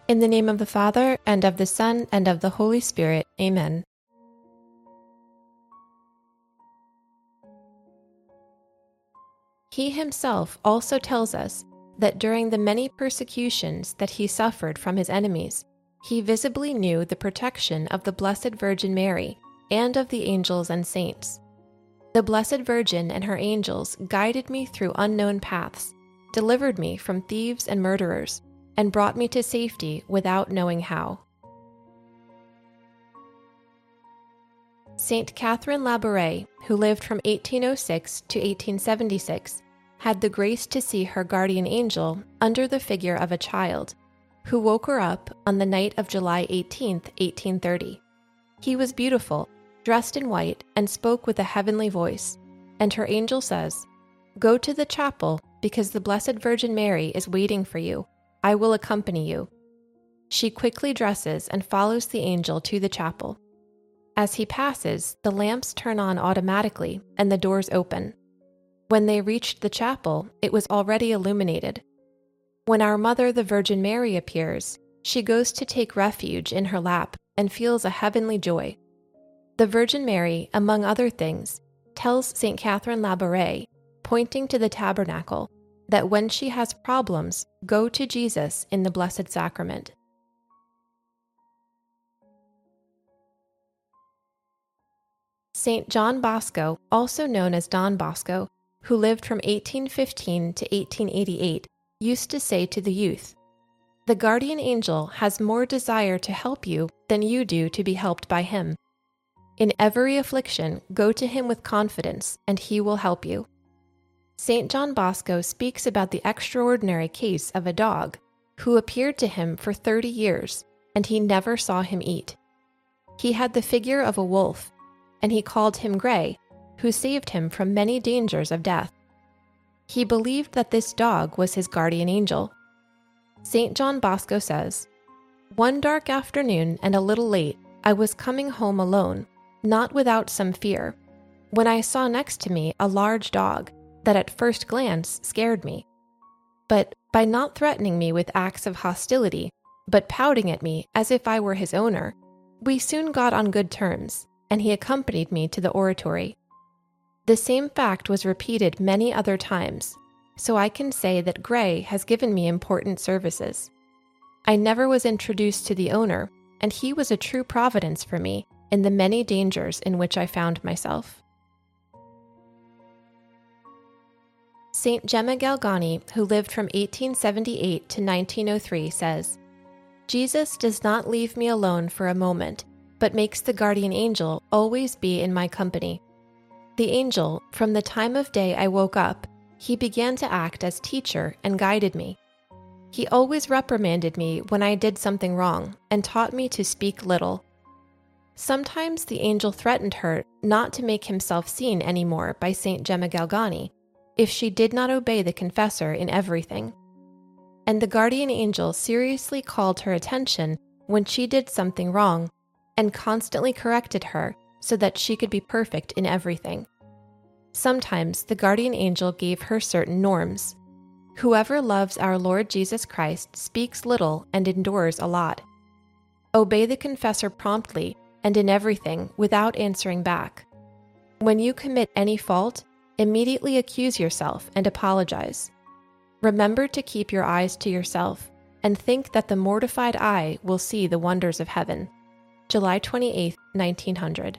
In the name of the Father, and of the Son, and of the Holy Spirit. Amen. He himself also tells us that during the many persecutions that he suffered from his enemies, he visibly knew the protection of the Blessed Virgin Mary and of the angels and saints. The Blessed Virgin and her angels guided me through unknown paths, delivered me from thieves and murderers, and brought me to safety without knowing how. Saint Catherine Labouré, who lived from 1806 to 1876, had the grace to see her guardian angel under the figure of a child, who woke her up on the night of July 18, 1830. He was beautiful, dressed in white, and spoke with a heavenly voice, and her angel says, "Go to the chapel, because the Blessed Virgin Mary is waiting for you. I will accompany you." She quickly dresses and follows the angel to the chapel. As he passes, the lamps turn on automatically and the doors open. When they reached the chapel, it was already illuminated. When our Mother, the Virgin Mary, appears, she goes to take refuge in her lap and feels a heavenly joy. The Virgin Mary, among other things, tells St. Catherine Labouré, pointing to the tabernacle, that when she has problems, go to Jesus in the Blessed Sacrament. Saint John Bosco, also known as Don Bosco, who lived from 1815 to 1888, used to say to the youth, "The guardian angel has more desire to help you than you do to be helped by him. In every affliction, go to him with confidence, and he will help you." St. John Bosco speaks about the extraordinary case of a dog who appeared to him for 30 years, and he never saw him eat. He had the figure of a wolf, and he called him Gray, who saved him from many dangers of death. He believed that this dog was his guardian angel. St. John Bosco says, "One dark afternoon and a little late, I was coming home alone, not without some fear, when I saw next to me a large dog that at first glance scared me. But by not threatening me with acts of hostility, but pouting at me as if I were his owner, we soon got on good terms, and he accompanied me to the oratory. The same fact was repeated many other times, so I can say that Gray has given me important services. I never was introduced to the owner, and he was a true providence for me in the many dangers in which I found myself." Saint Gemma Galgani, who lived from 1878 to 1903, says, "Jesus does not leave me alone for a moment, but makes the guardian angel always be in my company. The angel, from the time of day I woke up, he began to act as teacher and guided me. He always reprimanded me when I did something wrong and taught me to speak little. Sometimes the angel threatened her not to make himself seen anymore by Saint Gemma Galgani if she did not obey the confessor in everything. And the guardian angel seriously called her attention when she did something wrong and constantly corrected her so that she could be perfect in everything. Sometimes the guardian angel gave her certain norms. Whoever loves our Lord Jesus Christ speaks little and endures a lot. Obey the confessor promptly and in everything without answering back. When you commit any fault, immediately accuse yourself and apologize. Remember to keep your eyes to yourself and think that the mortified eye will see the wonders of heaven." July 28, 1900.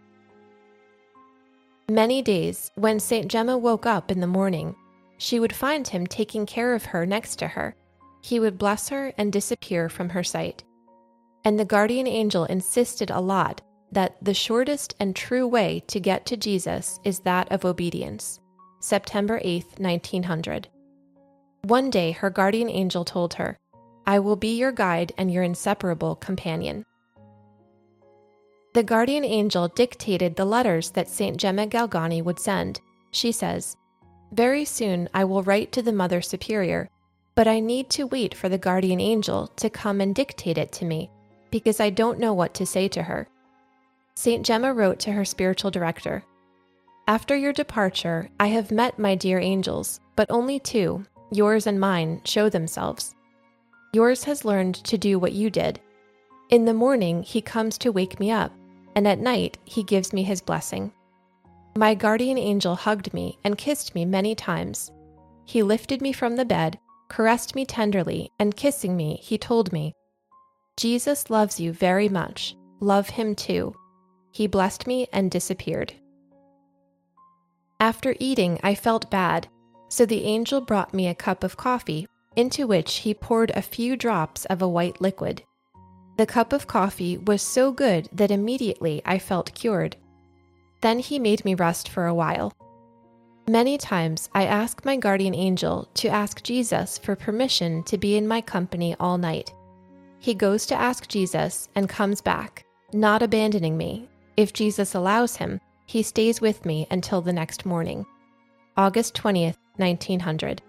Many days, when St. Gemma woke up in the morning, she would find him taking care of her next to her. He would bless her and disappear from her sight. And the guardian angel insisted a lot that the shortest and true way to get to Jesus is that of obedience. September 8, 1900. One day her guardian angel told her, "I will be your guide and your inseparable companion." The guardian angel dictated the letters that St. Gemma Galgani would send. She says, "Very soon I will write to the Mother Superior, but I need to wait for the guardian angel to come and dictate it to me, because I don't know what to say to her." St. Gemma wrote to her spiritual director, "After your departure, I have met my dear angels, but only two, yours and mine, show themselves. Yours has learned to do what you did. In the morning he comes to wake me up, and at night he gives me his blessing. My guardian angel hugged me and kissed me many times. He lifted me from the bed, caressed me tenderly, and kissing me, he told me, "Jesus loves you very much. Love him too." He blessed me and disappeared. After eating, I felt bad, so the angel brought me a cup of coffee, into which he poured a few drops of a white liquid. The cup of coffee was so good that immediately I felt cured. Then he made me rest for a while. Many times I ask my guardian angel to ask Jesus for permission to be in my company all night. He goes to ask Jesus and comes back, not abandoning me. If Jesus allows him, he stays with me until the next morning. August 20th, 1900.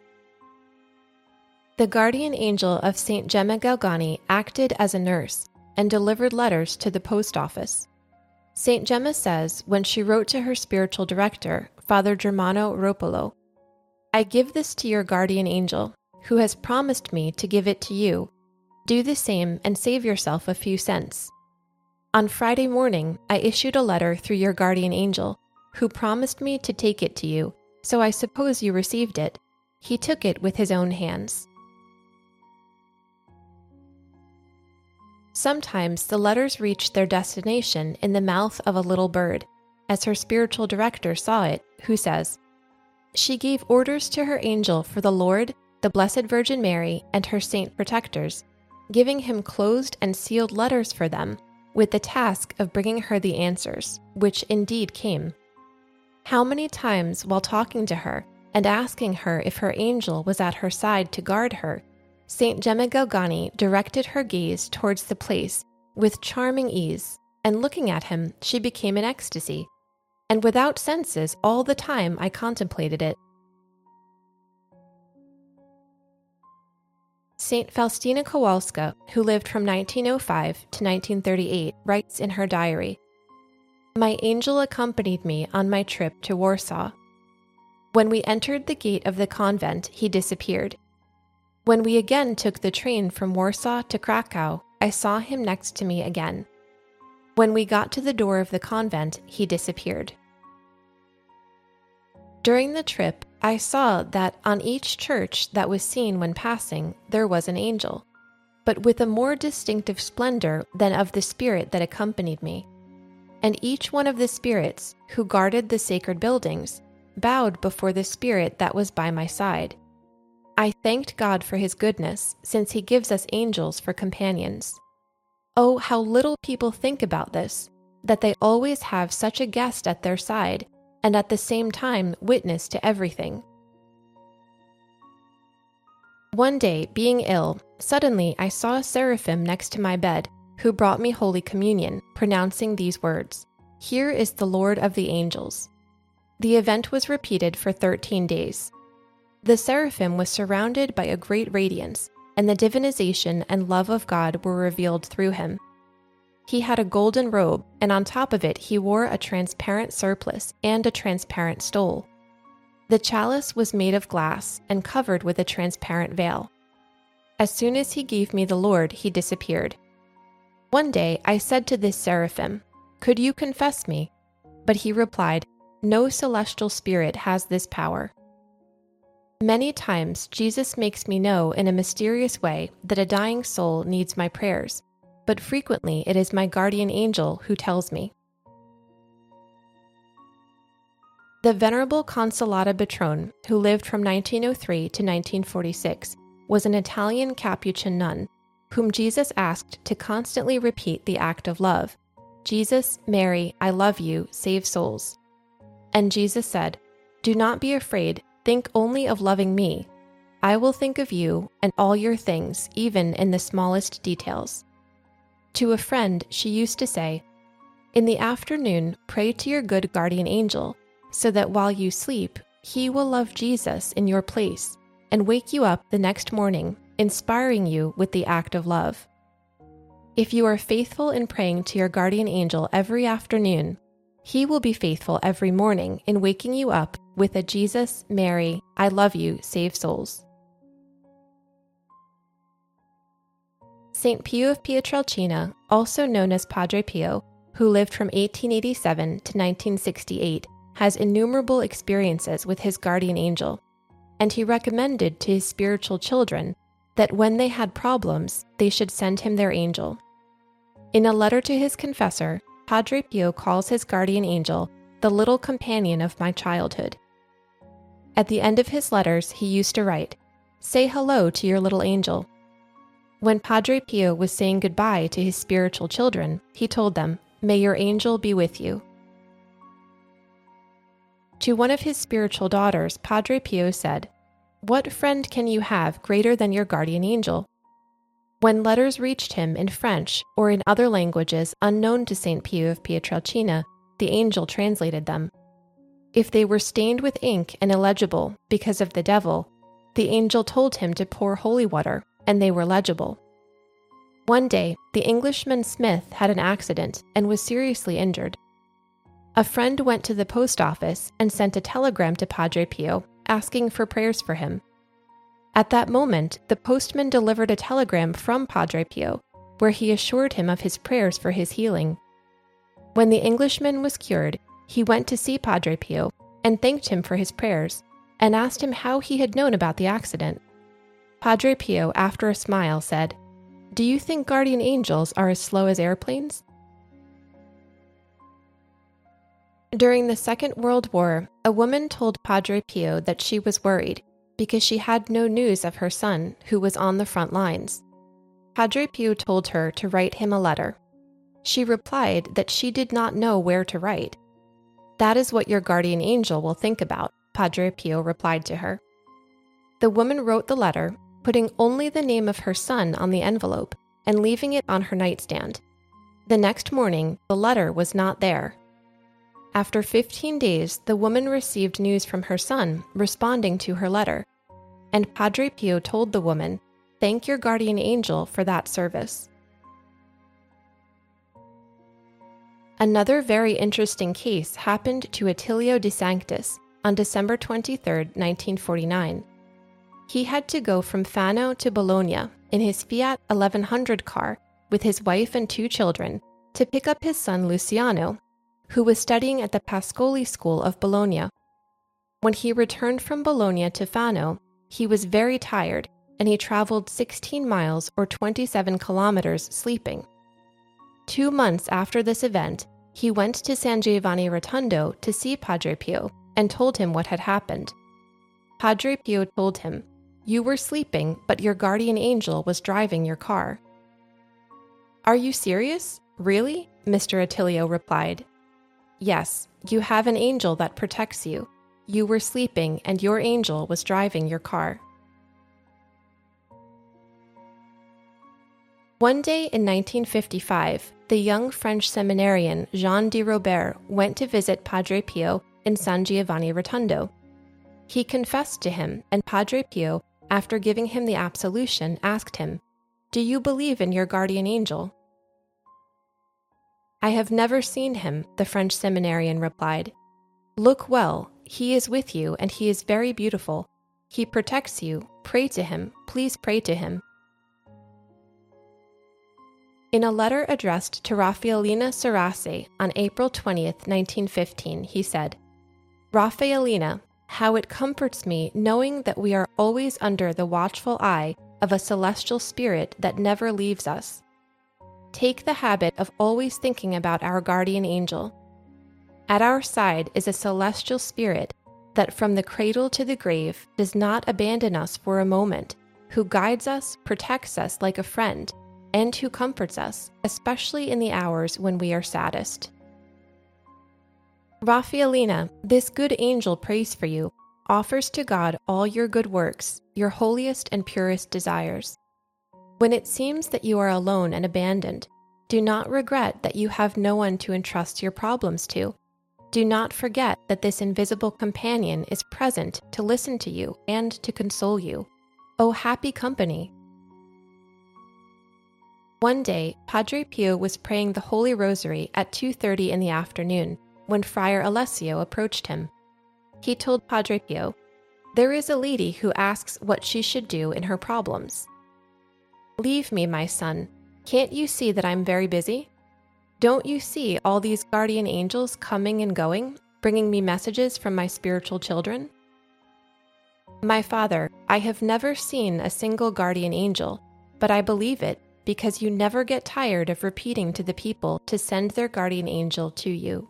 The guardian angel of St. Gemma Galgani acted as a nurse and delivered letters to the post office. St. Gemma says when she wrote to her spiritual director, Father Germano Ropolo, "I give this to your guardian angel, who has promised me to give it to you. Do the same and save yourself a few cents." On Friday morning, I issued a letter through your guardian angel, who promised me to take it to you, so I suppose you received it. He took it with his own hands. Sometimes the letters reached their destination in the mouth of a little bird, as her spiritual director saw it, who says, "She gave orders to her angel for the Lord, the Blessed Virgin Mary, and her saint protectors, giving him closed and sealed letters for them, with the task of bringing her the answers, which indeed came." How many times while talking to her and asking her if her angel was at her side to guard her, St. Gemma Galgani directed her gaze towards the place with charming ease, and looking at him, she became in ecstasy, and without senses all the time I contemplated it. St. Faustina Kowalska, who lived from 1905 to 1938, writes in her diary, "My angel accompanied me on my trip to Warsaw. When we entered the gate of the convent, he disappeared. When we again took the train from Warsaw to Krakow, I saw him next to me again. When we got to the door of the convent, he disappeared." During the trip, I saw that on each church that was seen when passing, there was an angel, but with a more distinctive splendor than of the spirit that accompanied me. And each one of the spirits who guarded the sacred buildings bowed before the spirit that was by my side. I thanked God for his goodness, since he gives us angels for companions. Oh, how little people think about this, that they always have such a guest at their side, and at the same time witness to everything. One day, being ill, suddenly I saw a seraphim next to my bed, who brought me Holy Communion, pronouncing these words, "Here is the Lord of the angels." The event was repeated for 13 days. The seraphim was surrounded by a great radiance, and the divinization and love of God were revealed through him. He had a golden robe, and on top of it he wore a transparent surplice and a transparent stole. The chalice was made of glass and covered with a transparent veil. As soon as he gave me the Lord, he disappeared. One day I said to this seraphim, "Could you confess me?" But he replied, "No celestial spirit has this power." Many times Jesus makes me know in a mysterious way that a dying soul needs my prayers, but frequently it is my guardian angel who tells me. The Venerable Consolata Betrone, who lived from 1903 to 1946, was an Italian Capuchin nun, whom Jesus asked to constantly repeat the act of love, "Jesus, Mary, I love you, save souls." And Jesus said, "Do not be afraid, think only of loving me. I will think of you and all your things, even in the smallest details." To a friend, she used to say, "In the afternoon, pray to your good guardian angel, so that while you sleep, he will love Jesus in your place and wake you up the next morning, inspiring you with the act of love." If you are faithful in praying to your guardian angel every afternoon, he will be faithful every morning in waking you up with a "Jesus, Mary, I love you, save souls." St. Pio of Pietrelcina, also known as Padre Pio, who lived from 1887 to 1968, has innumerable experiences with his guardian angel, and he recommended to his spiritual children that when they had problems, they should send him their angel. In a letter to his confessor, Padre Pio calls his guardian angel the little companion of my childhood. At the end of his letters, he used to write, "Say hello to your little angel." When Padre Pio was saying goodbye to his spiritual children, he told them, "May your angel be with you." To one of his spiritual daughters, Padre Pio said, "What friend can you have greater than your guardian angel?" When letters reached him in French or in other languages unknown to St. Pio of Pietrelcina, the angel translated them. If they were stained with ink and illegible because of the devil, the angel told him to pour holy water, and they were legible. One day, the Englishman Smith had an accident and was seriously injured. A friend went to the post office and sent a telegram to Padre Pio asking for prayers for him. At that moment, the postman delivered a telegram from Padre Pio, where he assured him of his prayers for his healing. When the Englishman was cured, he went to see Padre Pio and thanked him for his prayers, and asked him how he had known about the accident. Padre Pio, after a smile, said, "Do you think guardian angels are as slow as airplanes?" During the Second World War, a woman told Padre Pio that she was worried because she had no news of her son, who was on the front lines. Padre Pio told her to write him a letter. She replied that she did not know where to write. "That is what your guardian angel will think about," Padre Pio replied to her. The woman wrote the letter, putting only the name of her son on the envelope and leaving it on her nightstand. The next morning, the letter was not there. After 15 days, the woman received news from her son responding to her letter, and Padre Pio told the woman, "Thank your guardian angel for that service." Another very interesting case happened to Attilio de Sanctis on December 23, 1949. He had to go from Fano to Bologna in his Fiat 1100 car with his wife and 2 children to pick up his son Luciano, who was studying at the Pascoli School of Bologna. When he returned from Bologna to Fano, he was very tired, and he traveled 16 miles or 27 kilometers sleeping. 2 months after this event, he went to San Giovanni Rotondo to see Padre Pio and told him what had happened. Padre Pio told him, "You were sleeping, but your guardian angel was driving your car." "Are you serious? Really?" Mr. Attilio replied. "Yes, you have an angel that protects you. You were sleeping and your angel was driving your car." One day in 1955, the young French seminarian Jean de Robert went to visit Padre Pio in San Giovanni Rotondo. He confessed to him, and Padre Pio, after giving him the absolution, asked him, "Do you believe in your guardian angel?" "I have never seen him," the French seminarian replied. "Look well, he is with you and he is very beautiful. He protects you. Pray to him. Please pray to him." In a letter addressed to Raffaellina Sarace on April 20, 1915, he said, "Raffaellina, how it comforts me knowing that we are always under the watchful eye of a celestial spirit that never leaves us. Take the habit of always thinking about our guardian angel. At our side is a celestial spirit that from the cradle to the grave does not abandon us for a moment, who guides us, protects us like a friend, and who comforts us, especially in the hours when we are saddest. Raffaellina, this good angel prays for you, offers to God all your good works, your holiest and purest desires. When it seems that you are alone and abandoned, do not regret that you have no one to entrust your problems to. Do not forget that this invisible companion is present to listen to you and to console you. O happy company! One day, Padre Pio was praying the Holy Rosary at 2:30 in the afternoon when Friar Alessio approached him. He told Padre Pio, "There is a lady who asks what she should do in her problems." "Leave me, my son. Can't you see that I'm very busy? Don't you see all these guardian angels coming and going, bringing me messages from my spiritual children?" "My father, I have never seen a single guardian angel, but I believe it because you never get tired of repeating to the people to send their guardian angel to you."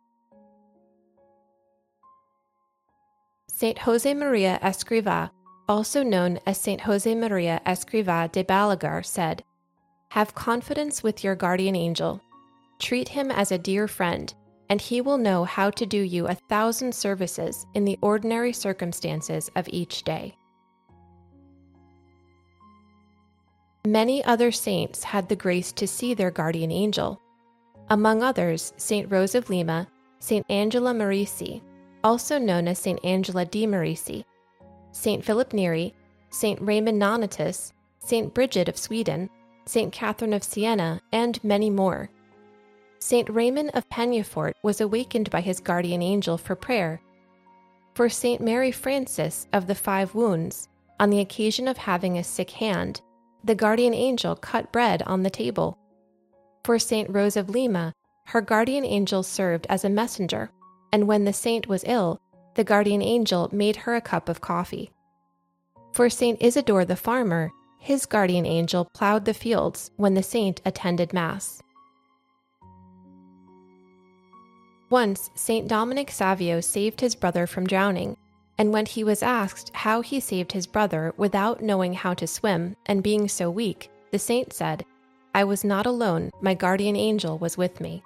Saint Josemaria Escrivá, also known as Saint Josemaria Escrivá de Balaguer, said, "Have confidence with your guardian angel. Treat him as a dear friend, and he will know how to do you 1,000 services in the ordinary circumstances of each day." Many other saints had the grace to see their guardian angel. Among others, Saint Rose of Lima, Saint Angela Merici, also known as Saint Angela di Merici, Saint Philip Neri, Saint Raymond Nonatus, Saint Bridget of Sweden, Saint Catherine of Siena, and many more. Saint Raymond of Peñafort was awakened by his guardian angel for prayer. For Saint Mary Frances of the Five Wounds, on the occasion of having a sick hand, the guardian angel cut bread on the table. For Saint Rose of Lima, her guardian angel served as a messenger, and when the saint was ill, the guardian angel made her a cup of coffee. For Saint Isidore the farmer, his guardian angel plowed the fields when the saint attended Mass. Once, Saint Dominic Savio saved his brother from drowning, and when he was asked how he saved his brother without knowing how to swim and being so weak, the saint said, "I was not alone, my guardian angel was with me."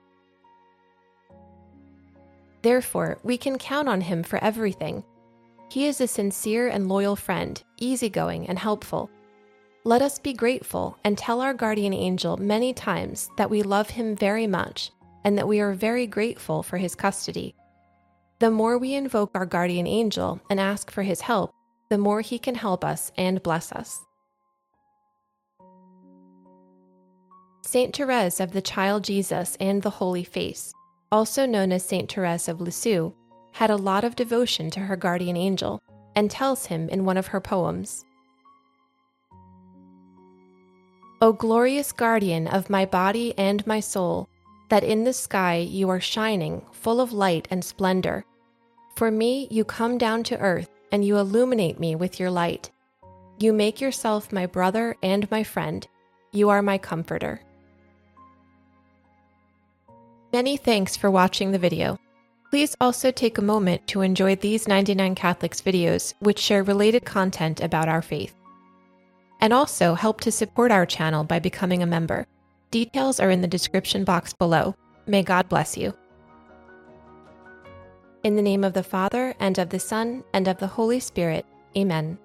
Therefore, we can count on him for everything. He is a sincere and loyal friend, easygoing and helpful. Let us be grateful and tell our guardian angel many times that we love him very much and that we are very grateful for his custody. The more we invoke our guardian angel and ask for his help, the more he can help us and bless us. Saint Therese of the Child Jesus and the Holy Face, also known as Saint Therese of Lisieux, had a lot of devotion to her guardian angel and tells him in one of her poems, "O glorious guardian of my body and my soul, that in the sky you are shining, full of light and splendor. For me you come down to earth and you illuminate me with your light. You make yourself my brother and my friend. You are my comforter." Many thanks for watching the video. Please also take a moment to enjoy these 99 Catholics videos which share related content about our faith. And also help to support our channel by becoming a member. Details are in the description box below. May God bless you. In the name of the Father, and of the Son, and of the Holy Spirit. Amen.